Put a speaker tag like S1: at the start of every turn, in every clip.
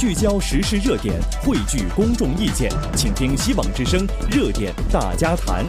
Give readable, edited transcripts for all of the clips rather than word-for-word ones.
S1: 聚焦时事热点，汇聚公众意见，请听希望之声热点大家谈。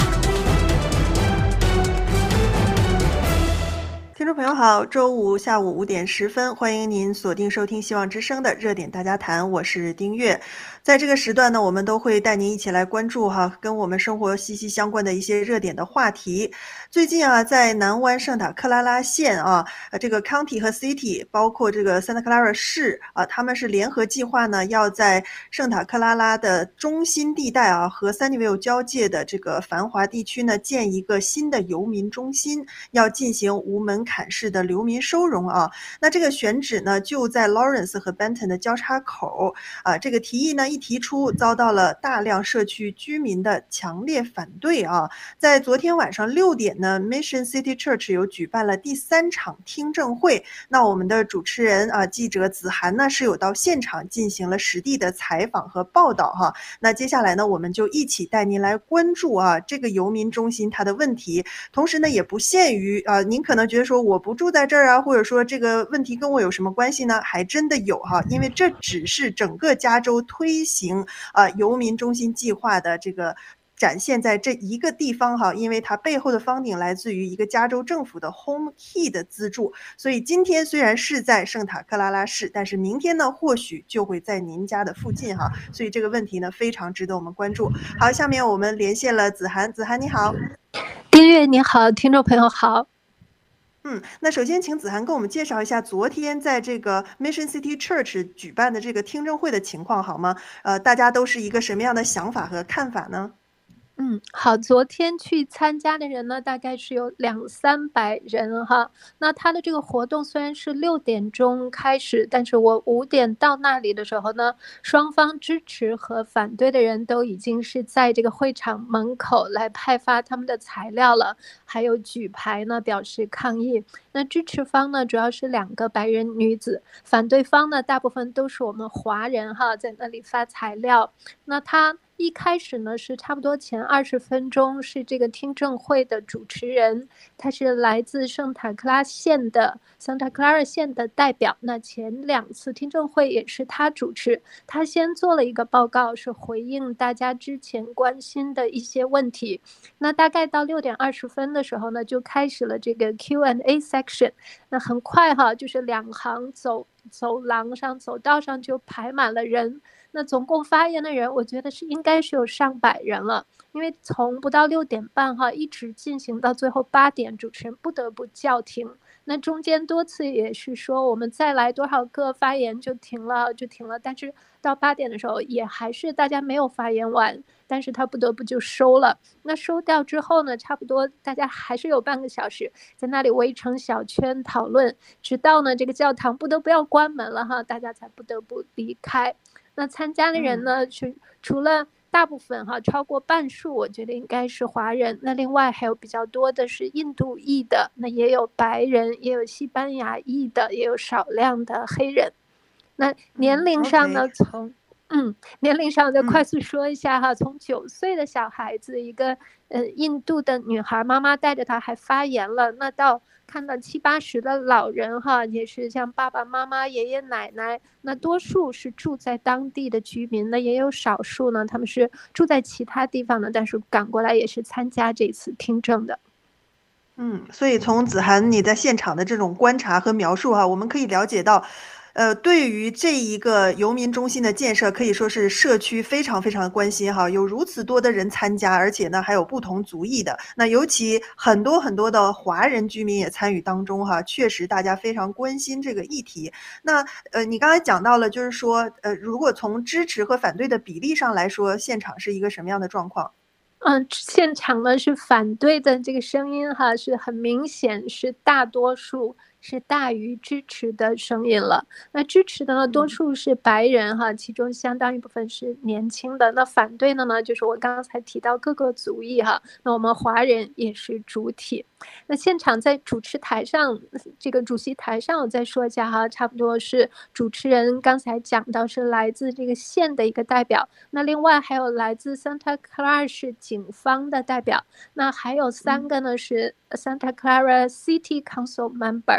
S2: 听众朋友好，周五下午5点10分，欢迎您锁定收听希望之声的热点大家谈，我是丁月。在这个时段呢，我们都会带您一起来关注跟我们生活息息相关的一些热点的话题。最近在南湾圣塔克拉拉县这个 county 和 city 包括这个 Santa Clara 市他们是联合计划呢，要在圣塔克拉拉的中心地带和 Sunnyvale 交界的这个繁华地区呢，建一个新的游民中心，要进行无门槛式的流民收容那这个选址呢，就在 Lawrence 和 Benton 的交叉口这个提议呢一提出，遭到了大量社区居民的强烈反对在昨天晚上6点呢 Mission City Church 有举办了第3场听证会。那我们的主持人记者子涵呢是有到现场进行了实地的采访和报道那接下来呢，我们就一起带您来关注这个游民中心它的问题。同时呢，也不限于您可能觉得说我不住在这儿或者说这个问题跟我有什么关系呢？还真的有因为这只是整个加州推行游民中心计划的这个展现在这一个地方因为它背后的funding来自于一个加州政府的 Home Key 的资助，所以今天虽然是在圣塔克拉拉市，但是明天呢或许就会在您家的附近所以这个问题呢非常值得我们关注。好，下面我们连线了子涵，子涵你好。
S3: 丁月你好，听众朋友好。
S2: 那首先请子涵跟我们介绍一下昨天在这个 Mission City Church 举办的这个听证会的情况好吗？大家都是一个什么样的想法和看法呢？
S3: 好，昨天去参加的人呢，大概是有200-300人那他的这个活动虽然是6点钟开始，但是我5点到那里的时候呢，双方支持和反对的人都已经是在这个会场门口来派发他们的材料了，还有举牌呢表示抗议。那支持方呢，主要是2个白人女子，反对方呢，大部分都是我们华人在那里发材料。那他一开始呢是差不多前20分钟是这个听证会的主持人，他是来自圣塔克拉县的 Santa Clara 县的代表。那前2次听证会也是他主持，他先做了一个报告，是回应大家之前关心的一些问题。那大概到6点20分的时候呢，就开始了这个 Q&A section。那很快就是2行走廊上走道上就排满了人。那总共发言的人我觉得应该是有上百人了，因为从不到6点半一直进行到最后8点，主持人不得不叫停。那中间多次也是说我们再来多少个发言就停了，但是到8点的时候也还是大家没有发言完，但是他不得不就收了。那收掉之后呢，差不多大家还是有半个小时在那里围成小圈讨论，直到呢这个教堂不得不要关门了大家才不得不离开。那参加的人呢，除了大部分超过半数我觉得应该是华人，那另外还有比较多的是印度裔的，那也有白人，也有西班牙裔的，也有少量的黑人。那年龄上呢，年龄上就快速说一下从9岁的小孩子，一个印度的女孩妈妈带着她还发言了，那到看到70-80的老人也是像爸爸妈妈爷爷奶奶，那多数是住在当地的居民，那也有少数呢他们是住在其他地方的，但是赶过来也是参加这次听证的。
S2: 所以从子涵你在现场的这种观察和描述我们可以了解到对于这一个游民中心的建设，可以说是社区非常非常的关心有如此多的人参加，而且呢还有不同族裔的，那尤其很多很多的华人居民也参与当中确实大家非常关心这个议题。那你刚才讲到了，就是说如果从支持和反对的比例上来说，现场是一个什么样的状况？
S3: 现场呢是反对的这个声音是很明显是大多数，是大于支持的声音了。那支持的呢，多数是白人其中相当一部分是年轻的。那反对的呢，就是我刚才提到各个族裔那我们华人也是主体。那现场在主持台上，这个主席台上我再说一下差不多是主持人刚才讲到是来自这个县的一个代表，那另外还有来自 Santa Clara 市警方的代表，那还有3个呢是 Santa Clara City Council Member。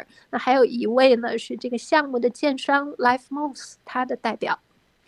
S3: 那还有一位呢是这个项目的建商 Life Moves 他的代表。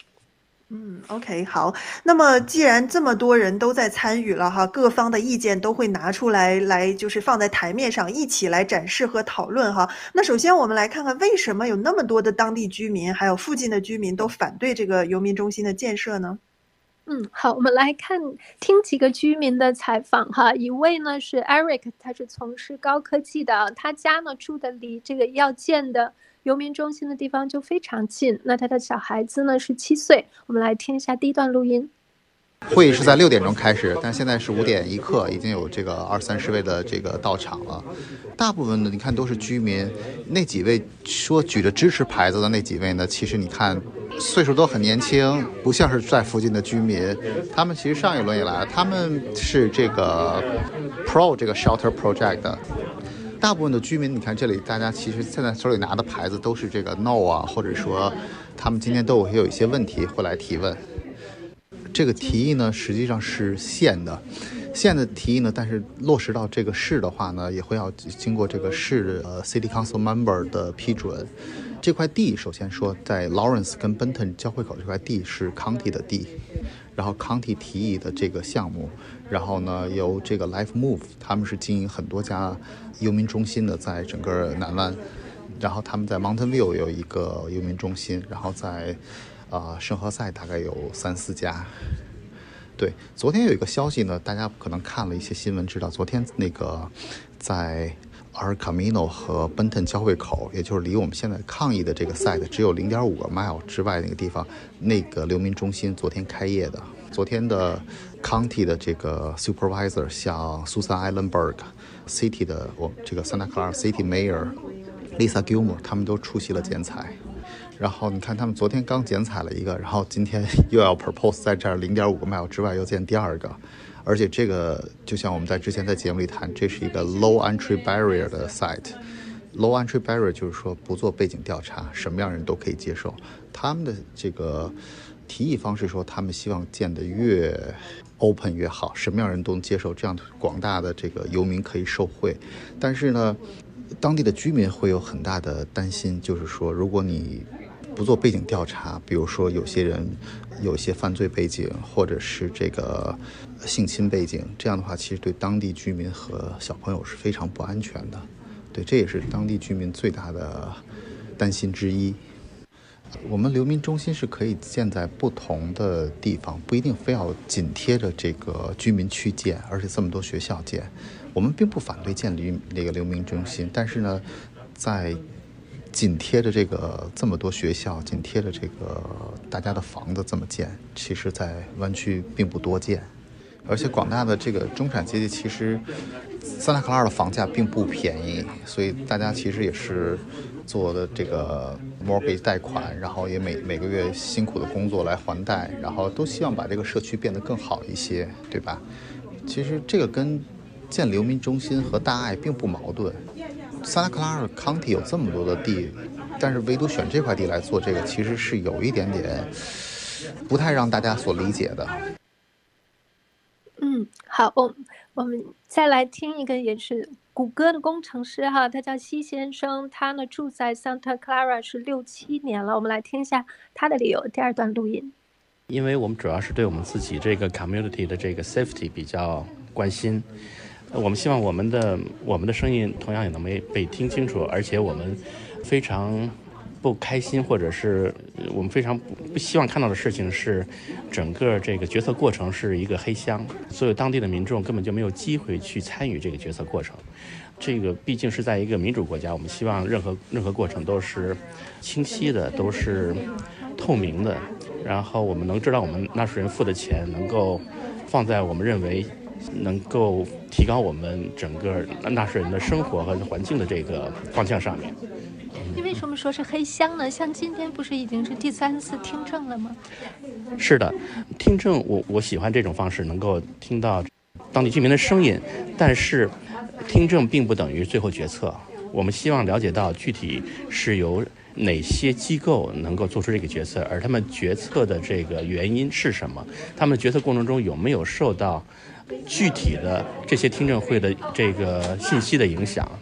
S2: OK， 好。那么既然这么多人都在参与了哈，各方的意见都会拿出来就是放在台面上一起来展示和讨论哈。那首先我们来看看为什么有那么多的当地居民还有附近的居民都反对这个游民中心的建设呢？
S3: 好，我们来听几个居民的采访哈。一位呢是 Eric， 他是从事高科技的，他家呢住的离这个要建的游民中心的地方就非常近。那他的小孩子呢是7岁。我们来听一下第一段录音。
S4: 会议是在6点钟开始，但现在是5点1刻，已经有这个20-30位的这个到场了。大部分的你看都是居民，那几位说举着支持牌子的那几位呢，其实你看岁数都很年轻，不像是在附近的居民。他们其实上一轮以来，他们是这个 Pro 这个 Shelter Project 的。大部分的居民，你看这里，大家其实现在手里拿的牌子都是这个 No 啊，或者说他们今天都会有一些问题会来提问。这个提议呢，实际上是县的提议呢，但是落实到这个市的话呢，也会要经过这个市City Council Member 的批准。这块地首先说在 Lawrence 跟 Benton 交汇口这块地是 County 的地，然后 County 提议的这个项目，然后呢由这个 Life Move 他们是经营很多家游民中心的，在整个南湾，然后他们在 Mountain View 有一个游民中心，然后在圣何塞大概有3-4家。对，昨天有一个消息呢，大家可能看了一些新闻知道，昨天那个在El Camino 和 Benton 交汇口，也就是离我们现在抗议的这个 site 只有0.5个 mile 之外那个地方，那个流民中心昨天开业的。昨天的 County 的这个 Supervisor 像 Susan Eilenberg、City 的这个 Santa Clara City Mayor Lisa Gilmore 他们都出席了剪彩。然后你看他们昨天刚剪彩了一个，然后今天又要 propose 在这儿0.5个 mile 之外又建第二个。而且这个就像我们之前在节目里谈，这是一个 low entry barrier 的 site。low entry barrier 就是说不做背景调查，什么样人都可以接受。他们的这个提议方式说，他们希望建得越 open 越好，什么样人都能接受，这样广大的这个游民可以受惠。但是呢，当地的居民会有很大的担心，就是说如果你不做背景调查，比如说有些人有一些犯罪背景，或者是这个性侵背景，这样的话其实对当地居民和小朋友是非常不安全的。对，这也是当地居民最大的担心之一。我们流民中心是可以建在不同的地方，不一定非要紧贴着这个居民区建，而且这么多学校建。我们并不反对建立那个流民中心，但是呢，在紧贴着这么多学校，紧贴着这个大家的房子这么建，其实在湾区并不多见。而且广大的这个中产阶级，其实Santa Clara的房价并不便宜，所以大家其实也是做的这个 mortgage 贷款，然后也每个月辛苦的工作来还贷，然后都希望把这个社区变得更好一些，对吧？其实这个跟建流民中心和大爱并不矛盾。Santa Clara County 有这么多的地，但是唯独选这块地来做这个，其实是有一点点不太让大家所理解的。
S3: 好，我们再来听一个也是谷歌的工程师哈，他叫西先生，他呢住在 Santa Clara 是6-7年了。我们来听一下他的理由。第二段录音。
S5: 因为我们主要是对我们自己这个 community 的这个 safety 比较关心，我们希望我们的声音同样也能被听清楚，而且我们非常不开心，或者是我们非常不希望看到的事情是，整个这个决策过程是一个黑箱，所有当地的民众根本就没有机会去参与这个决策过程。这个毕竟是在一个民主国家，我们希望任何过程都是清晰的，都是透明的，然后我们能知道我们纳税人付的钱能够放在我们认为能够提高我们整个纳税人的生活和环境的这个方向上面。
S3: 你为什么说是黑箱呢？像今天不是已经是第3次听证了吗？
S5: 是的，听证我喜欢这种方式，能够听到当地居民的声音，但是听证并不等于最后决策。我们希望了解到具体是由哪些机构能够做出这个决策，而他们决策的这个原因是什么，他们决策过程中有没有受到具体的这些听证会的这个信息的影响，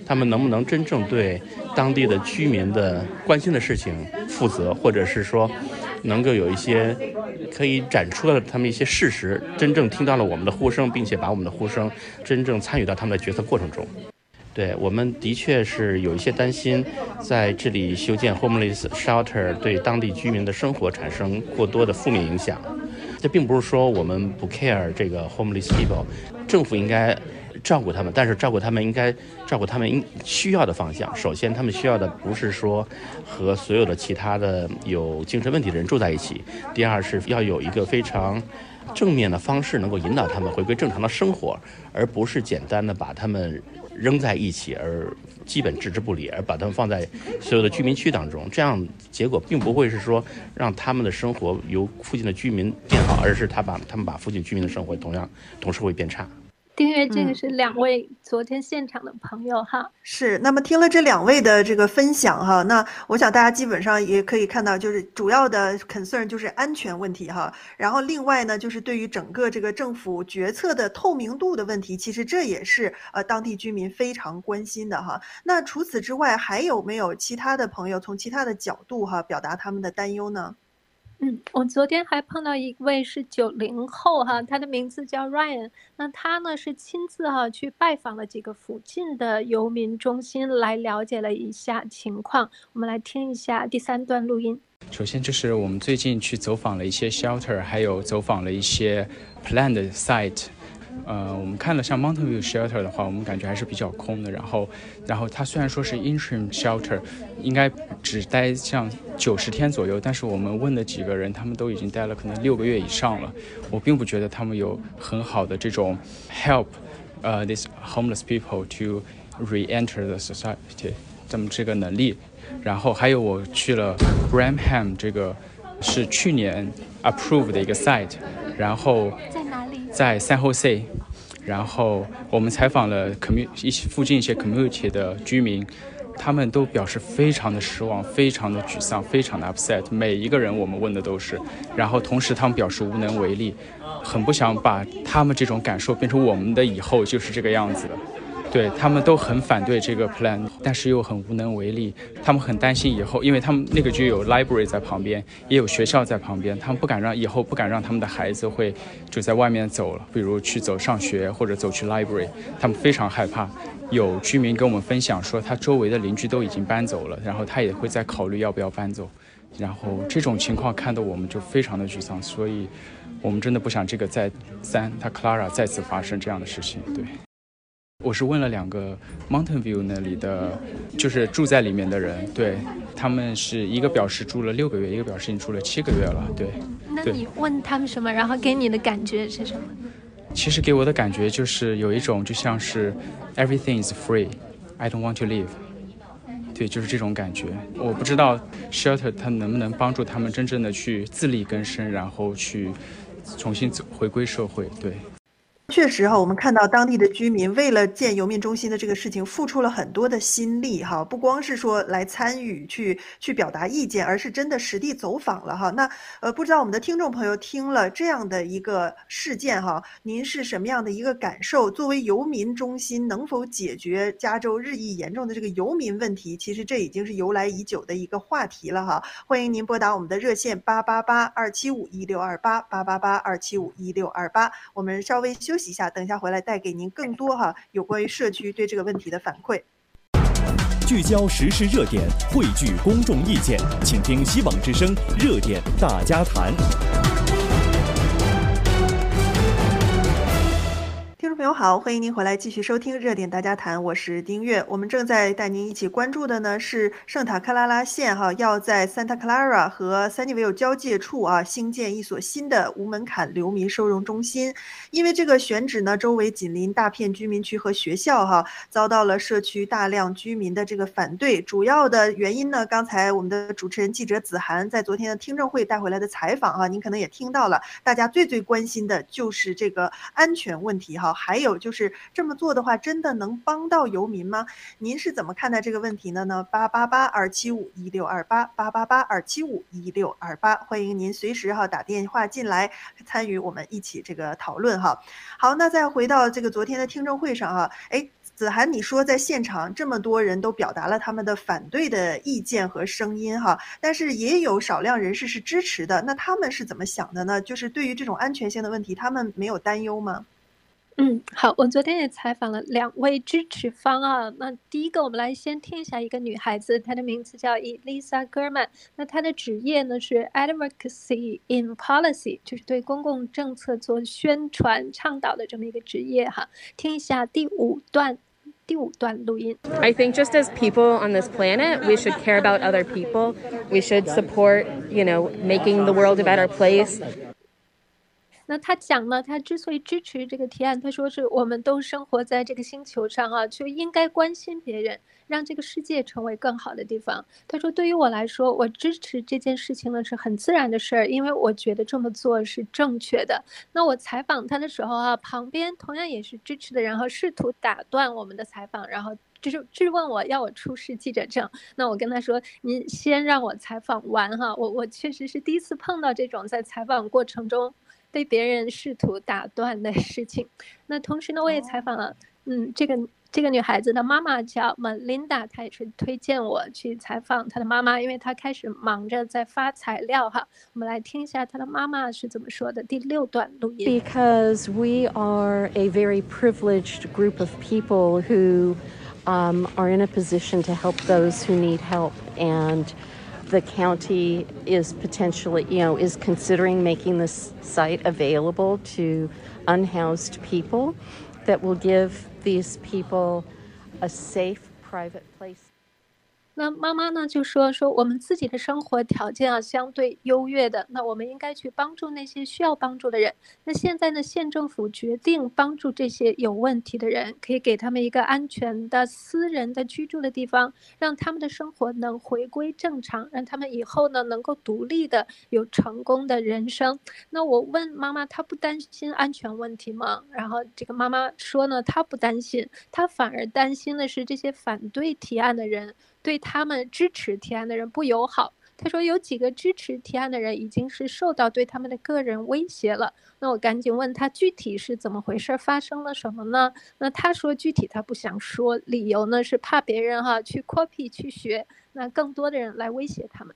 S5: 他们能不能真正对当地的居民的关心的事情负责，或者是说能够有一些可以展出的他们一些事实，真正听到了我们的呼声，并且把我们的呼声真正参与到他们的决策过程中。对，我们的确是有一些担心，在这里修建 homeless shelter 对当地居民的生活产生过多的负面影响。这并不是说我们不 care 这个 homeless people， 政府应该照顾他们，但是照顾他们应该照顾他们需要的方向。首先，他们需要的不是说和所有的其他的有精神问题的人住在一起；第二是要有一个非常正面的方式能够引导他们回归正常的生活，而不是简单的把他们扔在一起而基本置之不理，而把他们放在所有的居民区当中，这样结果并不会是说让他们的生活由附近的居民变好，而是他们把附近居民的生活同时会变差。
S3: 丁月，这个是2位昨天现场的朋友哈。
S2: 是，那么听了这2位的这个分享哈，那我想大家基本上也可以看到，就是主要的 concern 就是安全问题哈，然后另外呢就是对于整个这个政府决策的透明度的问题，其实这也是当地居民非常关心的哈。那除此之外，还有没有其他的朋友从其他的角度哈表达他们的担忧呢？
S3: 我昨天还碰到一位是90后哈，他的名字叫 Ryan， 那他呢是亲自去拜访了几个附近的游民中心，来了解了一下情况。我们来听一下第3段录音。
S6: 首先就是我们最近去走访了一些 shelter， 还有走访了一些 planned site。我们看了像 Mountain View Shelter 的话，我们感觉还是比较空的。然后它虽然说是 interim shelter， 应该只待像90天左右，但是我们问的几个人，他们都已经待了可能6个月以上了。我并不觉得他们有很好的这种 help these homeless people to re-enter the society 这个能力。然后还有我去了 Bramham， 这个是去年 approved 的一个 site， 然后
S3: 在哪里？
S6: 在 San Jose。然后我们采访了附近一些 community 的居民，他们都表示非常的失望，非常的沮丧，非常的 upset， 每一个人我们问的都是，然后同时他们表示无能为力，很不想把他们这种感受变成我们的以后就是这个样子的。对，他们都很反对这个 plan， 但是又很无能为力。他们很担心以后，因为他们那个就有 library 在旁边，也有学校在旁边，他们以后不敢让他们的孩子会就在外面走了，比如去走上学或者走去 library， 他们非常害怕。有居民跟我们分享说，他周围的邻居都已经搬走了，然后他也会在考虑要不要搬走。然后这种情况看得我们就非常的沮丧，所以我们真的不想这个在 Santa Clara 再次发生这样的事情。对。我是问了2个 Mountain View 那里的，就是住在里面的人，对，他们是一个表示住了6个月，一个表示已经住了7个月了，对。
S3: 那你问他们什么，然后给你的感觉是什么？
S6: 其实给我的感觉就是有一种就像是 everything is free, I don't want to leave， 对，就是这种感觉。我不知道 shelter 它能不能帮助他们真正的去自力更生，然后去重新回归社会，对。
S2: 确实哈，我们看到当地的居民为了建游民中心的这个事情付出了很多的心力哈，不光是说来参与去表达意见，而是真的实地走访了哈。那不知道我们的听众朋友听了这样的一个事件哈，您是什么样的一个感受？作为游民中心能否解决加州日益严重的这个游民问题？其实这已经是由来已久的一个话题了哈。欢迎您拨打我们的热线888-275-1628 888-275-1628，我们稍微休息一下，等一下回来带给您更多有关于社区对这个问题的反馈。
S1: 聚焦时事热点，汇聚公众意见，请听希望之声热点大家谈。
S2: 听众朋友好，欢迎您回来继续收听热点大家谈，我是丁月。我们正在带您一起关注的呢是圣塔克拉拉县要在 Santa Clara 和 Sunnyvale 交界处兴建一所新的无门槛流民收容中心。因为这个选址呢周围紧邻大片居民区和学校遭到了社区大量居民的这个反对。主要的原因呢，刚才我们的主持人记者子涵在昨天的听证会带回来的采访您可能也听到了，大家最关心的就是这个安全问题还有就是这么做的话真的能帮到游民吗？您是怎么看待这个问题的呢？888-275-1628 888-275-1628，欢迎您随时打电话进来参与我们一起这个讨论好，那再回到这个昨天的听证会上子涵，你说在现场这么多人都表达了他们的反对的意见和声音哈，但是也有少量人士是支持的，那他们是怎么想的呢？就是对于这种安全性的问题，他们没有担忧吗？
S3: 好，我昨天也采访了2位支持方啊。那第一个，我们来先听一下一个女孩子，她的名字叫 Elisa German。那她的职业呢是 Advocacy in Policy， 就是对公共政策做宣传倡导的这么一个职业哈。听一下第五段录音。
S7: I think just as people on this planet, we should care about other people. We should support, making the world a better place.
S3: 那他讲呢，他之所以支持这个提案，他说是我们都生活在这个星球上啊，就应该关心别人，让这个世界成为更好的地方。他说对于我来说，我支持这件事情呢是很自然的事儿，因为我觉得这么做是正确的。那我采访他的时候啊，旁边同样也是支持的人哈，试图打断我们的采访，然后就是质问我要我出示记者证。那我跟他说，您先让我采访完哈，我确实是第一次碰到这种在采访过程中被别人试图打断的事情。那同时呢，我也采访了，这个女孩子的妈妈叫 Melinda， 她也是推荐我去采访她的妈妈，因为她开始忙着在发材料哈。我们来听一下她的妈妈是怎么说的，第6段录音。
S8: Because we are a very privileged group of people who are in a position to help those who need help, and the county is potentially, is considering making this site available to unhoused people that will give these people a safe, private place.
S3: 那妈妈呢就说我们自己的生活条件啊相对优越的，那我们应该去帮助那些需要帮助的人。那现在呢，县政府决定帮助这些有问题的人，可以给他们一个安全的私人的居住的地方，让他们的生活能回归正常，让他们以后呢能够独立的有成功的人生。那我问妈妈，她不担心安全问题吗？然后这个妈妈说呢，她不担心，她反而担心的是这些反对提案的人对他们支持提案的人不友好。他说有几个支持提案的人已经是受到对他们的个人威胁了。那我赶紧问他具体是怎么回事，发生了什么呢？那他说具体他不想说，理由呢是怕别人去 copy 去学，那更多的人来威胁他们。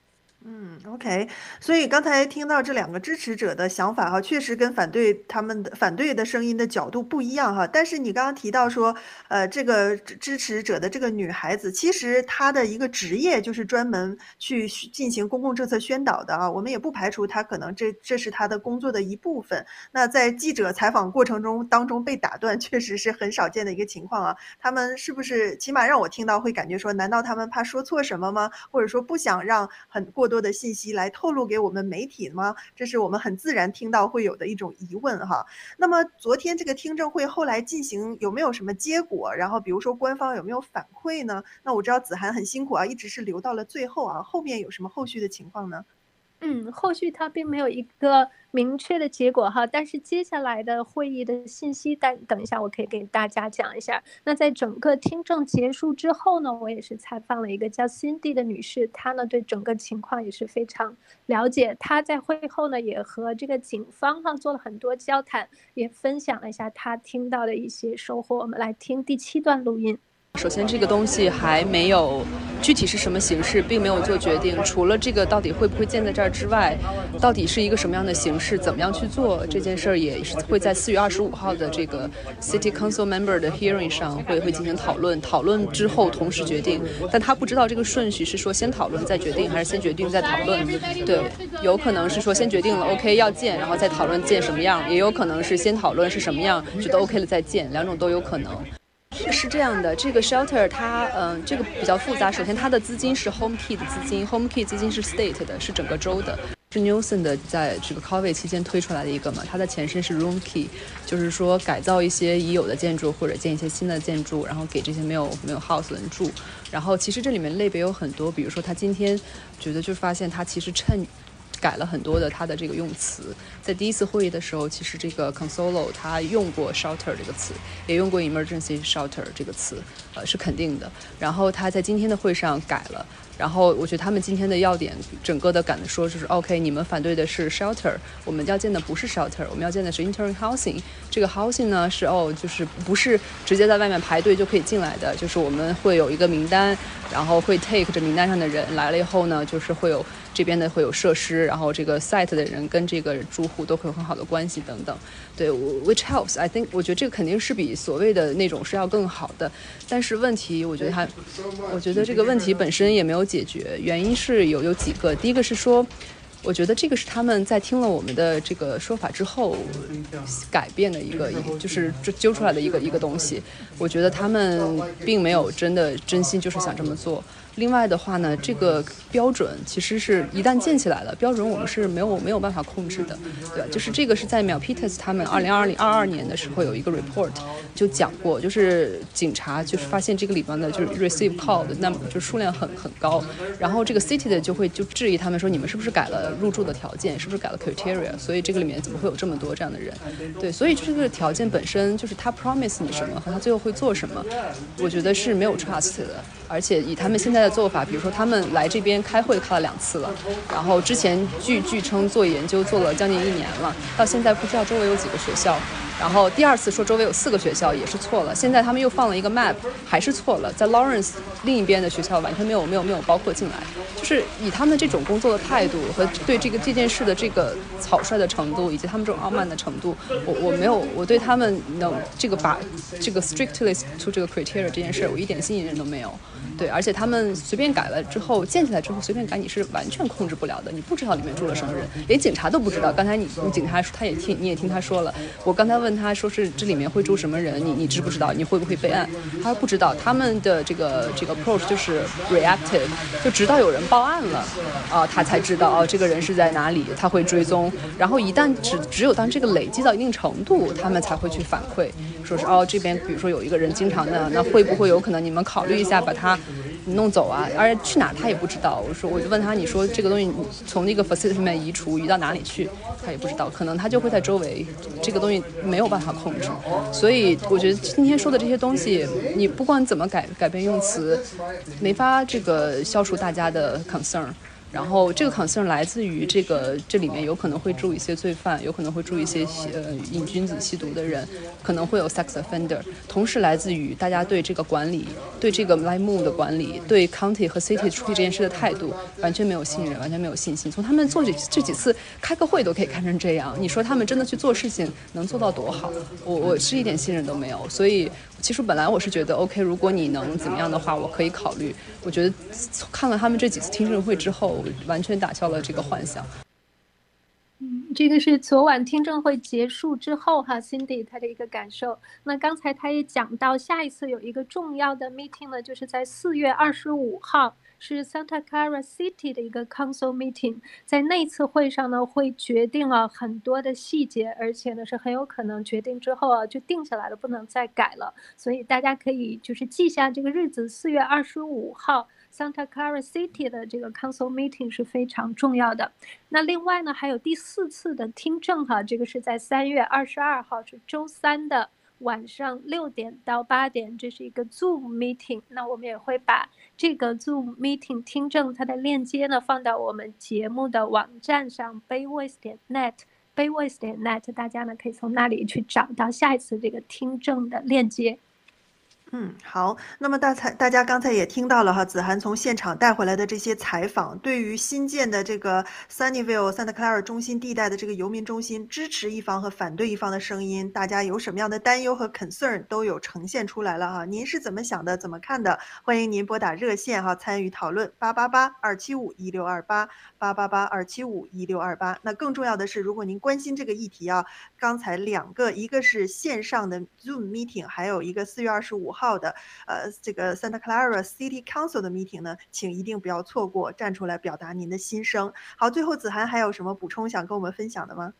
S2: OK， 所以刚才听到这2个支持者的想法哈，确实跟反对的声音的角度不一样哈。但是你刚刚提到说，这个支持者的这个女孩子，其实她的一个职业就是专门去进行公共政策宣导的啊。我们也不排除她可能这是她的工作的一部分。那在记者采访过程当中被打断，确实是很少见的一个情况啊。他们是不是起码让我听到会感觉说，难道他们怕说错什么吗？或者说不想让过多的信息来透露给我们媒体吗？这是我们很自然听到会有的一种疑问哈。那么昨天这个听证会后来进行有没有什么结果？然后比如说官方有没有反馈呢？那我知道子涵很辛苦啊，一直是留到了最后啊，后面有什么后续的情况呢？
S3: 后续它并没有一个明确的结果哈，但是接下来的会议的信息等一下我可以给大家讲一下。那在整个听证结束之后呢，我也是采访了一个叫 Cindy 的女士，她呢对整个情况也是非常了解。她在会后呢也和这个警方做了很多交谈，也分享了一下她听到的一些收获。我们来听第7段录音。
S9: 首先这个东西还没有具体是什么形式，并没有做决定。除了这个到底会不会建在这儿之外，到底是一个什么样的形式，怎么样去做这件事儿，也是会在4月25号的这个 City Council Member 的 hearing 上会进行讨论。讨论之后同时决定，但他不知道这个顺序是说先讨论再决定，还是先决定再讨论。对，有可能是说先决定了 OK 要建，然后再讨论建什么样，也有可能是先讨论是什么样，觉得 OK 了再建，两种都有可能。是这样的，这个 shelter 它这个比较复杂。首先它的资金是 Home Key 的资金， Home Key 资金是 State 的，是整个州的，是 Newsom 的在这个 COVID 期间推出来的一个嘛。它的前身是 Room Key， 就是说改造一些已有的建筑或者建一些新的建筑，然后给这些没有 house 的人住。然后其实这里面类别有很多，比如说他今天觉得就发现他其实趁改了很多的它的这个用词。在第一次会议的时候，其实这个 Consolo 它用过 shelter 这个词，也用过 emergency shelter 这个词，是肯定的。然后他在今天的会上改了。然后我觉得他们今天的要点，整个的敢说就是 OK， 你们反对的是 shelter， 我们要建的不是 shelter， 我们要建的是 interim housing。这个 housing 呢是就是不是直接在外面排队就可以进来的，就是我们会有一个名单，然后会 take 这名单上的人来了以后呢，就是会有这边的会有设施，然后这个 site 的人跟这个住户都会有很好的关系等等。对 ，which helps。I think 我觉得这个肯定是比所谓的那种是要更好的，但是问题我觉得这个问题本身也没有解决，原因是有几个。第一个是说，我觉得这个是他们在听了我们的这个说法之后改变的一个就是揪出来的一个东西。我觉得他们并没有真心就是想这么做。另外的话呢，这个标准其实是一旦建起来了，标准我们是没有办法控制的，对吧？就是这个是在 Milpitas 他们2022年的时候有一个 report 就讲过，就是警察就是发现这个里边的就是 receive call 的那就数量很高，然后这个 city 的就质疑他们说，你们是不是改了入住的条件，是不是改了 criteria， 所以这个里面怎么会有这么多这样的人？对，所以这个条件本身就是他 promise 你什么和他最后会做什么，我觉得是没有 trust 的。而且以他们现在的做法，比如说他们来这边开会开了2次了，然后之前据称做研究做了将近1年了，到现在不知道周围有几个学校，然后第2次说周围有4个学校也是错了，现在他们又放了一个 map 还是错了，在 Lawrence 另一边的学校完全没有包括进来。就是以他们这种工作的态度和对这件事的这个草率的程度，以及他们这种傲慢的程度，我对他们能把这个 strictly to 这个 criteria 这件事我一点信任都没有。对，而且他们随便改了之后，建起来之后随便改，你是完全控制不了的，你不知道里面住了什么人，连警察都不知道。刚才你警察他也听，你也听他说了，我刚才问他说是这里面会住什么人，你知不知道？你会不会备案？他说不知道。他们的这个 approach 就是 reactive， 就直到有人报案了他才知道这个人是在哪里，他会追踪。然后一旦只有当这个累积到一定程度，他们才会去反馈，说是这边比如说有一个人经常的，那会不会有可能你们考虑一下把他弄走啊？而且去哪他也不知道。我就问他，你说这个东西从那个 facility 里面移到哪里去，他也不知道，可能他就会在周围，这个东西没有办法控制。所以我觉得今天说的这些东西，你不管怎么改变用词，没法这个消除大家的 concern。然后这个 concern 来自于这里面有可能会住一些罪犯，有可能会住一些瘾君子吸毒的人，可能会有 sex offender， 同时来自于大家对这个管理，对这个 live move 的管理，对 county 和 city 处理这件事的态度完全没有信任，完全没有信心。从他们做这几次开个会都可以看成这样，你说他们真的去做事情能做到多好？我是一点信任都没有。所以其实本来我是觉得 OK， 如果你能怎么样的话，我可以考虑。我觉得看了他们这几次听证会之后，完全打消了这个幻想。
S3: 这个是昨晚听证会结束之后Cindy 她的一个感受。那刚才她也讲到，下一次有一个重要的 meeting 呢，就是在4月25号。是 Santa Clara City 的一个 Council Meeting， 在那次会上呢，会决定了很多的细节，而且呢是很有可能决定之后就定下来了，不能再改了。所以大家可以就是记下这个日子，4月25号 Santa Clara City 的这个 Council Meeting 是非常重要的。那另外呢，还有第4次的听证这个是在3月22号，是周3的晚上6点到8点，这是一个 Zoom meeting。那我们也会把这个 Zoom meeting 听证它的链接呢放到我们节目的网站上 bayvoice.net， 大家呢可以从那里去找到下一次这个听证的链接。
S2: 好，那么大家刚才也听到了子涵从现场带回来的这些采访，对于新建的这个 Sunnyvale Santa Clara 中心地带的这个游民中心，支持一方和反对一方的声音，大家有什么样的担忧和 concern 都有呈现出来了您是怎么想的，怎么看的？欢迎您拨打热线参与讨论888-275-1628 888-275-1628。那更重要的是，如果您关心这个议题刚才2个，一个是线上的 Zoom meeting， 还有一个4月25号的这个 Santa Clara City Council 的 meeting 呢，请一定不要错过，站出来表达您的心声。好，最后子涵还有什么补充想跟我们分享的吗？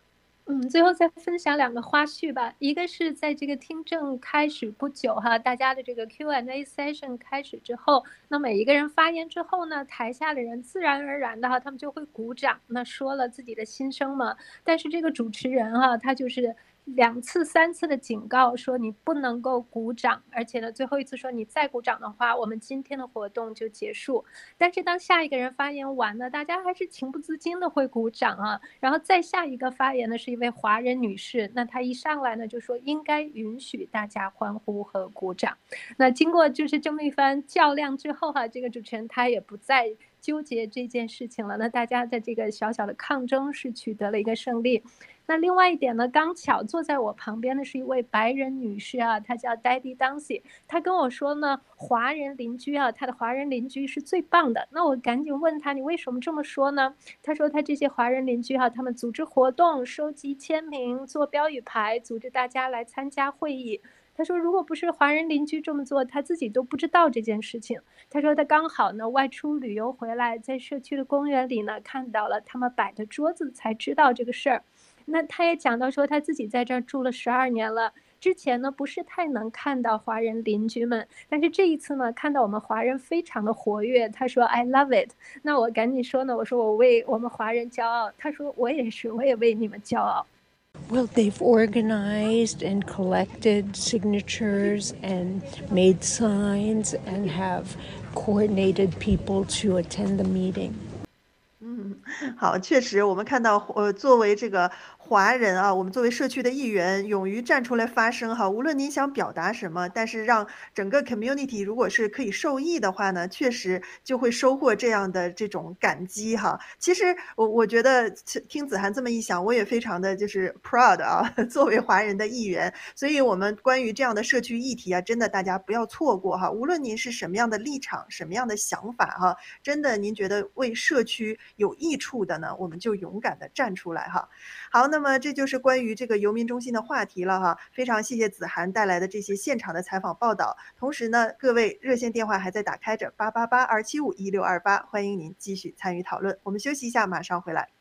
S3: 最后再分享2个花絮吧。一个是在这个听证开始不久哈，大家的这个 Q&A session 开始之后，那每一个人发言之后呢，台下的人自然而然的哈，他们就会鼓掌，那说了自己的心声嘛。但是这个主持人哈，他就是2次3次的警告说你不能够鼓掌，而且呢最后一次说你再鼓掌的话，我们今天的活动就结束。但是当下一个人发言完呢，大家还是情不自禁的会鼓掌啊。然后再下一个发言的是一位华人女士，那她一上来呢就说应该允许大家欢呼和鼓掌。那经过就是这么一番较量之后哈，这个主持人他也不再纠结这件事情了，那大家在这个小小的抗争是取得了一个胜利。那另外一点呢，刚巧坐在我旁边的是一位白人女士啊，她叫 Daddy Dancy， 她跟我说呢，华人邻居啊，她的华人邻居是最棒的。那我赶紧问她，你为什么这么说呢？她说她这些华人邻居哈，他们组织活动、收集签名、做标语牌、组织大家来参加会议。她说如果不是华人邻居这么做，她自己都不知道这件事情。她说她刚好呢外出旅游回来，在社区的公园里呢看到了他们摆的桌子，才知道这个事儿。那他也讲到说他自己在这儿住了12年了，之前呢不是太能看到华人邻居们，但是这一次呢看到我们华人非常的活跃，他说 I love it。 那我赶紧说呢，我说我为我们华人骄傲，他说我也是，我也为你们骄傲。
S10: Well, they've organized and collected signatures and made signs and have coordinated people to attend the meeting.
S2: 好，确实我们看到作为这个华人啊，我们作为社区的一员，勇于站出来发声哈，无论您想表达什么，但是让整个 community 如果是可以受益的话呢，确实就会收获这样的这种感激哈。其实我觉得听子涵这么一想，我也非常的就是 proud 啊，作为华人的一员，所以我们关于这样的社区议题啊，真的大家不要错过哈，无论您是什么样的立场，什么样的想法哈，真的您觉得为社区有益处的呢，我们就勇敢的站出来哈。好，那么这就是关于这个游民中心的话题了哈，非常谢谢子涵带来的这些现场的采访报道。同时呢，各位热线电话还在打开着，888-275-1628，欢迎您继续参与讨论。我们休息一下，马上回来。